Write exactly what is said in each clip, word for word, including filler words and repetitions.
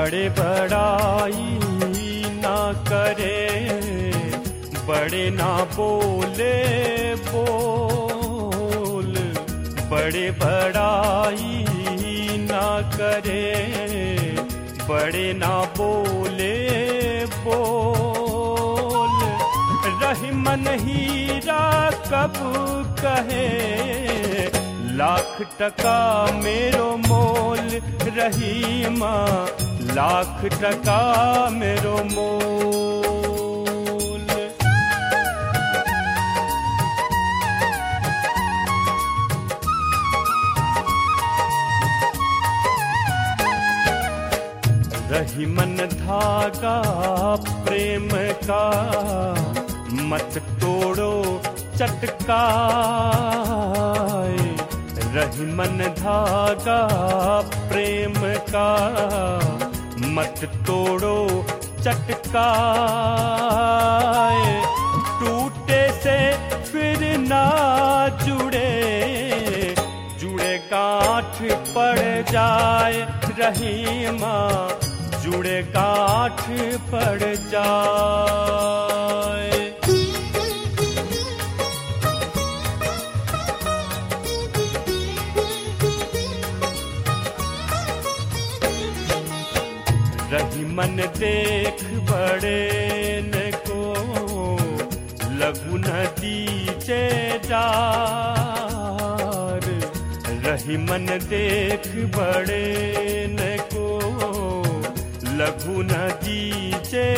बड़े बड़ाई ना करे, बड़े ना बोले बोल, बड़े बड़ाई ना करे, बड़े ना बोले बोल। रही मन हीरा कब कहे, लाख टका मेरो मोल, रहीमा लाख टका मेरो मोल। रही मन धागा प्रेम का, मत तोड़ो चटकाए। रही मन धागा प्रेम का, मत तोड़ो चटकाए। टूटे से फिर ना जुड़े, जुड़े गांठ पड़ जाए। रहीमा जुड़े गांठ पड़ जाए। रही मन देख बड़े न को, लघु नदी चे डार। रही मन देख बड़े न को, लघु नदी चे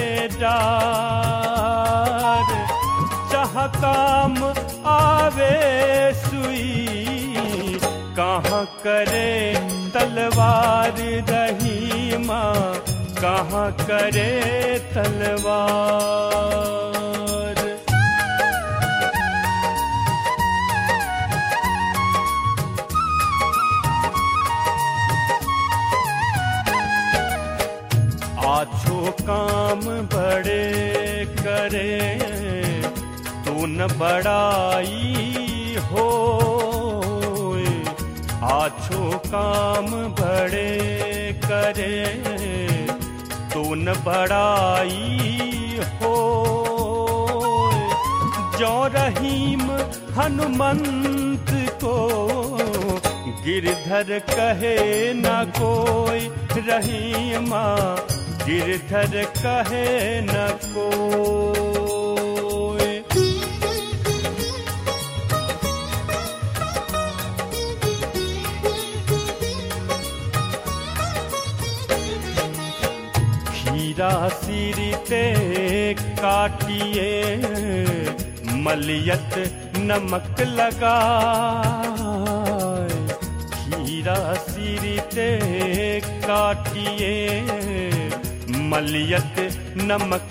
डार। जहाँ काम आवे सुई, कहाँ करे तलवार। रहीमा कहाँ करे तलवार। आछो काम बड़े करे, तो न बड़ाई हो। आछो काम बड़े करे, तो न बड़ाई हो। जो रहीम हनुमंत को, गिरधर कहे न कोई। रहीमा गिरधर कहे न कोई। खीरा सिरते काटिए, मलियत नमक लगाए। खीरा सिरते काटिए, मलियत नमक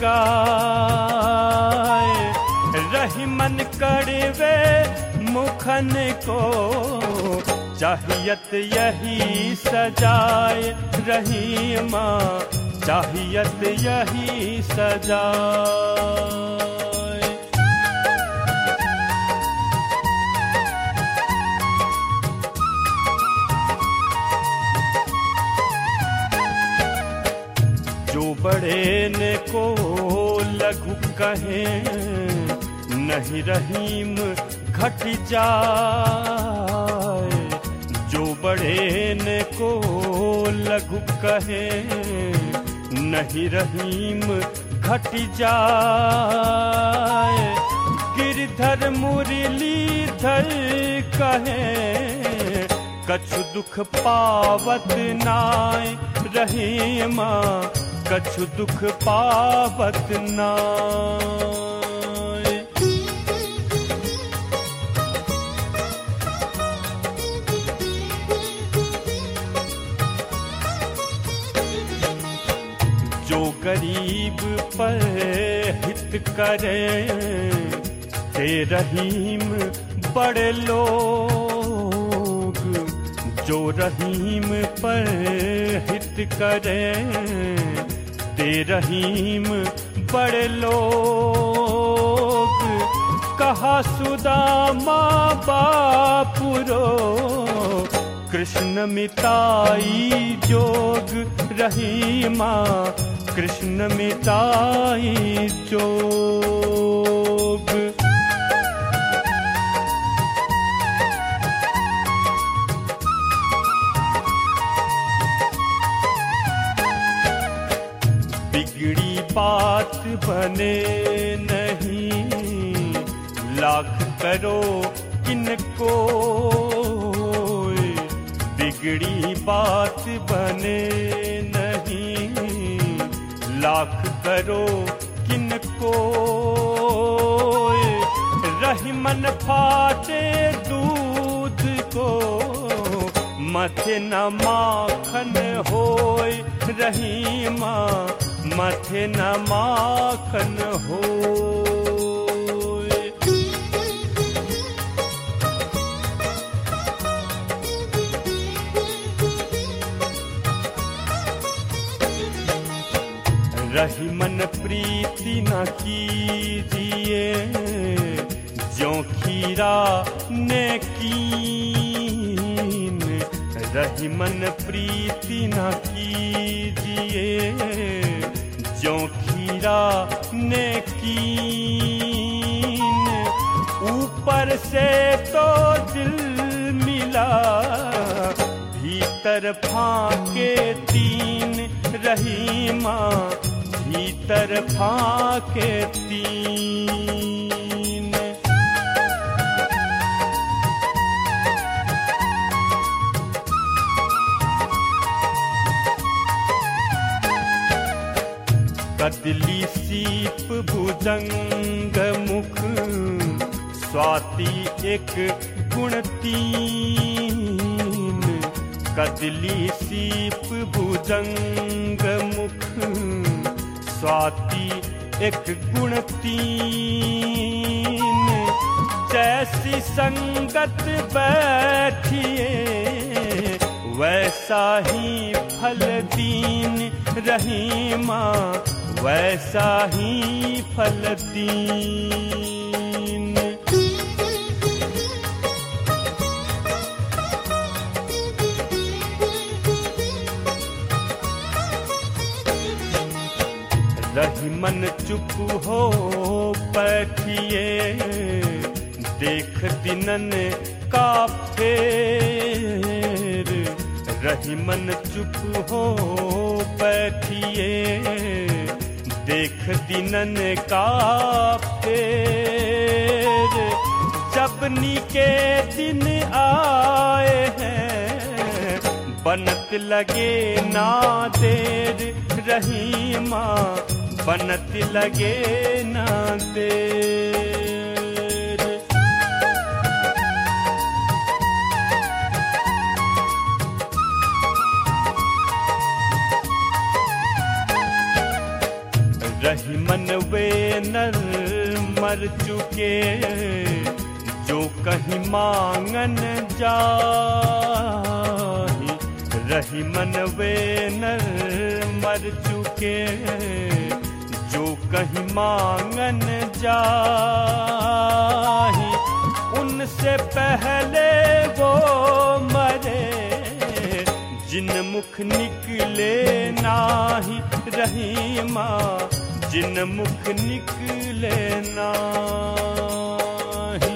लगाए। रही मन कड़वे मुखन को, चाहियत यही सजाए। रहीमा चाहियत यही सजाए। जो बड़े ने को लघु कहे, नहीं रहीम घट जाए। जो बड़े ने को लघु कहे, नहीं रहीम घट जाए। गिरधर मुरलीधर कहे, कछु दुख पावत नाय। रहीमा कछु दुख पावत नाय। जो गरीब पर हित करे, ते रहीम बड़े लोग। जो रहीम पर हित करे, ते रहीम बड़े लोग। कहा सुदामा बापुरो, कृष्ण मिताई जोग रहीमा, कृष्ण मिताई जोग। बिगड़ी बात बने नहीं, लाख करो किनको, बिगड़ी बात बने नहीं, लाख करो किनको। रही मन फाटे दूध को, मथे न माखन होय रहीमा, मथे न माखन होय। रही मन प्रीति न कीजिए, ज्यों खीरा ने कीन। रही मन प्रीति न कीजिए, ज्यों खीरा ने कीन। ऊपर से तो दिल मिला, भीतर फाके तीन रहीमा, भीतर फाके तीन। कदली सीप भुजंग मुख, स्वाति एक गुण तीन। कदली सीप भुजंग मुख, स्वाति एक गुण तीन। जैसी संगत बैठिए, वैसा ही फल दीन रहीमा, वैसा ही फल दीन। रही मन चुप हो बैठिए, देख दिनन का फेर। रही मन चुप हो बैठिए, देख दिनन का फेर। जब निके दिन आए हैं, बनत लगे ना देर रहीमा, बनत लगे ना देर। रही मन वे नर मर चुके, जो कहीं मांगन जाहि। रही मन वे नर मर चुके, जो कहीं मांगन जाहि। उनसे पहले वो मरे, जिन मुख निकले नाही रहीमा, जिन मुख निकले नाही।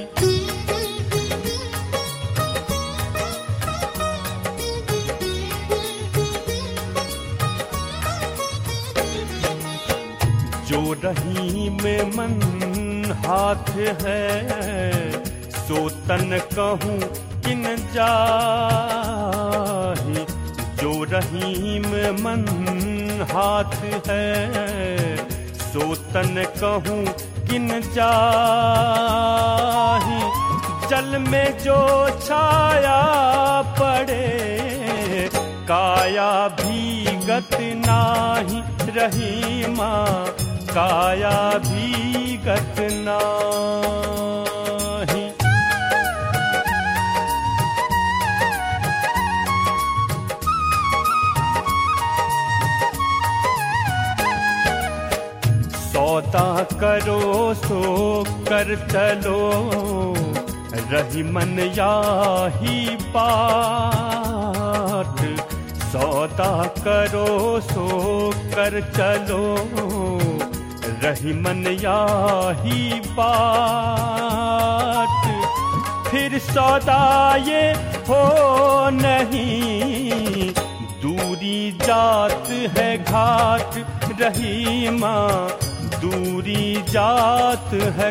जो रही में मन हाथ है, सो तन कहूँ किन जाहि। जो रही में मन हाथ है, सो तन कहूँ किन जाहि। जल में जो छाया पड़े, काया भीगत नाही रहीमा, काया भीगत नाही। सौदा करो सो कर चलो, रही मन याही बाट, सौदा करो सो कर चलो, रही मन याही बाट। फिर सौदा ये हो नहीं, दूरी जात है घाट, रही माँ दूरी जात है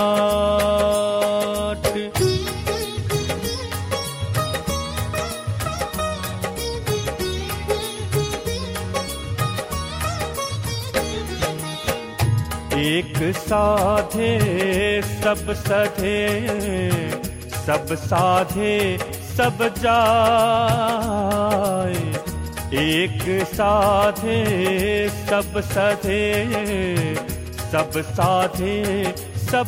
घाट। एक साधे सब सधे, सब साधे सब जाए, एक साधे सब सधे, सब साधे सब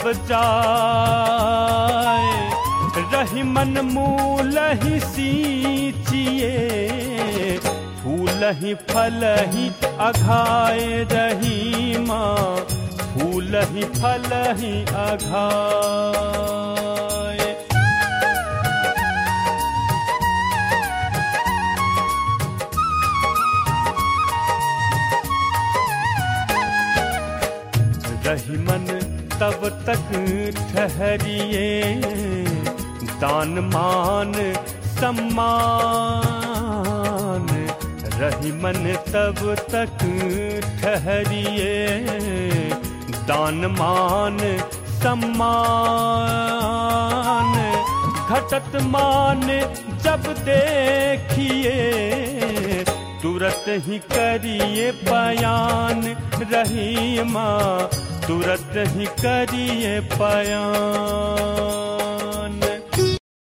जाए। रही मन मूल ही सींचिए, फूल ही फल ही अघाए, रही माँ फूल ही फल ही अघाए। रही मन तब तक ठहरिए, दान मान सम्मान, रही मन तब तक ठहरिए, दान मान सम्मान। घटत मान जब देखिए, तुरत ही करिए बयान, रही माँ तुरत ही करिए बयान।